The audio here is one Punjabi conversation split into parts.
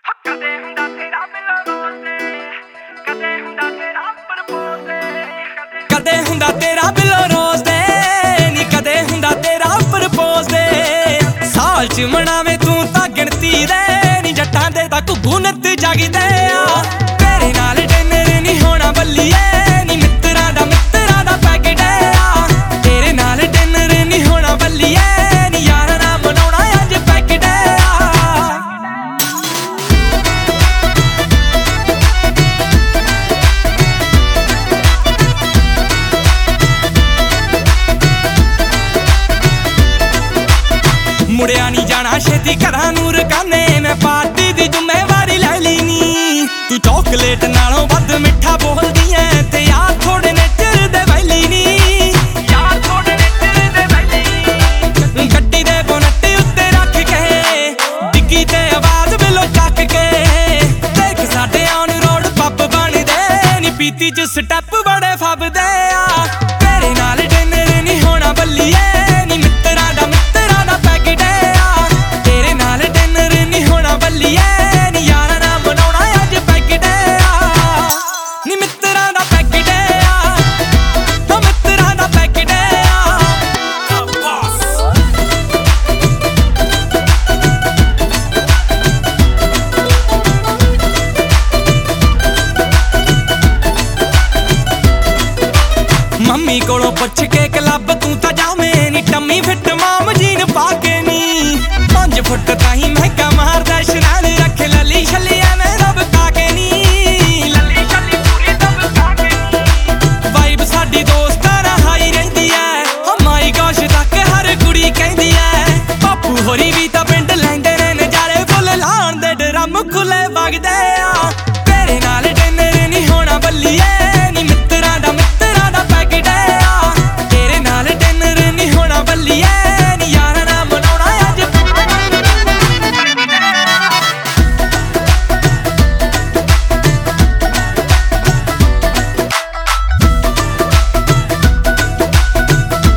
ਕਦੇ ਹੁੰਦਾ ਤੇਰਾ ਮਿਲਣ ਰੋਜ਼ੇ, ਕਦੇ ਹੁੰਦਾ ਤੇਰਾ ਪ੍ਰਪੋਜ਼ ਦੇ, ਕਦੇ ਹੁੰਦਾ ਤੇਰਾ ਬਿਲੋ ਰੋਜ਼ ਦੇ, ਨੀ ਕਦੇ ਹੁੰਦਾ ਤੇਰਾ ਪ੍ਰਪੋਜ਼ ਦੇ। ਸਾਲ ਚ ਮਨਾਵੇਂ ਤੂੰ ਤਾਂ ਗਿਣਤੀ ਦੇ, ਨੀ ਜੱਟਾਂ ਦੇ ਤਾਂ ਘੁੱਗੂ ਨਿੱਤ ਜਾਗਦੇ ਆ। ਤੇਰੇ ਨਾਲ ਡਿਨਰ ਨੀ ਹੋਣਾ ਬੱਲੀਏ, ਨੀ ਮਿੱਤਰਾਂ ਦਾ ਪੈਕੇਟ ਆ। ਤੇਰੇ ਨਾਲ ਡਿਨਰ ਨੀ ਹੋਣਾ ਬੱਲੀਏ, ਨੀ ਯਾਰਾਂ ਨਾਲ ਮਨਾਉਣਾ ਅੱਜ ਪੈਕੇਟ ਆ। ਮੁੜਿਆ ਨੀ ਜਾਣਾ ਛੇਤੀ ਘਰਾਂ ਨੂੰ ਰਕਾਨੇ, ਮੈਂ ਪਾਰਟੀ ਦੀ ਜ਼ਿੰਮੇਵਾਰੀ ਲੈ ਲਈ ਨੀ। ਤੂੰ ਚੌਕਲੇਟ ਨਾਲੋਂ ਵੱਧ ਮਿੱਠਾ ਬੋਲਦੀ ਐ, ਤੇ ਯਾਰ ਥੋੜੇ ਨੇਚਰ ਦੇ ਵੈਲੀ ਨੀ, ਯਾਰ ਥੋੜੇ ਨੇਚਰ ਦੇ ਵੈਲੀ। ਗੱਡੀ ਦੇ ਬੋਨਟ ਉੱਤੇ ਰੱਖ ਕੇ ਡਿੱਗੀ ਤੇ ਆਵਾਜ਼ ਬਿਲੋ ਚੱਕ ਕੇ, ਦੇਖ ਸਾਡੇ ਔਨ ਰੋਡ ਪੱਬ ਬਣਦੇ, ਨੀ ਪੀਤੀ ਚ ਸਟੈਪ ਬੜੇ ਫੱਬਦੇ ਆ। ਤੇਰੇ ਨਾਲ ਡਿਨਰ ਨੀ ਹੋਣਾ ਬੱਲੀਏ, ਨੀ ਮਿੱਤਰਾਂ ਦਾ ਪੈਕੇਟ ਆ। ਤੇਰੇ ਨਾਲ ਡਿਨਰ ਨੀ ਹੋਣਾ ਬੱਲੀਏ, ਨੀ ਯਾਰਾਂ ਨਾਲ ਮਨਾਉਣਾ ਅੱਜ ਪੈਕੇਟ ਆ। ਨੀ ਮਿੱਤਰਾਂ ਦਾ ਪੈਕੇਟ ਆ, ਓ ਮਿੱਤਰਾਂ ਦਾ ਪੈਕੇਟ ਆ। ਮੰਮੀ ਕੋਲੋਂ ਪੁੱਛ ਕੇ ਕਲੱਬ ਤੂੰ ਤਾਂ ਜਾਵੇਂ ਨੀ, ਟੰਮੀ ਫਿੱਟ ਮਾਮ ਜੀਨ ਪਾ ਕੇ ਨੀ। 5 ਫੁੱਟ ਤਾਹੀਂ ਮਹਿਕਾ ਮਾਰਦਾ ਸ਼ਨਾਨ, ਰੱਖ ਲੱਲੀ ਛੱਲੀ ਐਵੇਂ ਦਬਕਾ ਕੇ ਨੀ, ਲੱਲੀ ਛੱਲੀ ਪੂਰੀ ਦਬਕਾ ਕੇ ਨੀ। ਵਾਈਬ ਸਾਡੀ ਦੋਸਤਾਂ ਨਾਲ ਹਾਈ ਰਹਿੰਦੀ ਐ, ਓ ਮਾਈ ਗੋਸ਼ ਤੱਕ ਹਰ ਕੁੜੀ ਕਹਿੰਦੀ ਐ। ਬਾਪੂ ਹੋਰੀ ਵੀ ਤਾਂ ਪਿੰਡ ਲੈਂਦੇ ਨੇ ਨਜ਼ਾਰੇ, ਫੁੱਲ ਲਾਉਣ ਦੇ ਡਰਮ ਖੁੱਲੇ ਵਗਦੇ ਆ। ਤੇਰੇ ਨਾਲ ਡਿਨਰ ਨੀ ਹੋਣਾ ਬੱਲੀਏ, ਨੀ ਮਿੱਤਰਾਂ ਦਾ ਪੈਕੇਟ ਆ। ਤੇਰੇ ਨਾਲ ਡਿਨਰ ਨੀ ਹੋਣਾ ਬੱਲੀਏ, ਨੀ ਯਾਰਾਂ ਨਾਲ ਮਨਾਉਣਾ ਅੱਜ।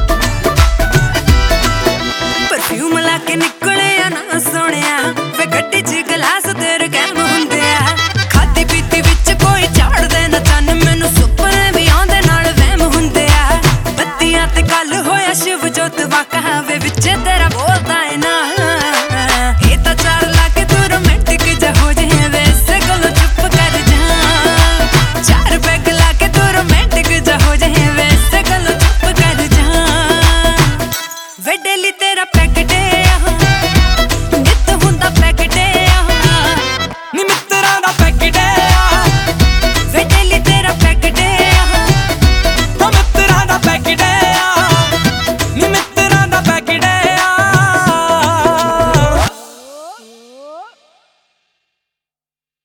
ਪਰਫਿਊਮ ਲਾ ਕੇ ਨਿਕਲਿਆ ਨਾ ਸੋਹਣਿਆ ਵੇ ਗੱਡੀ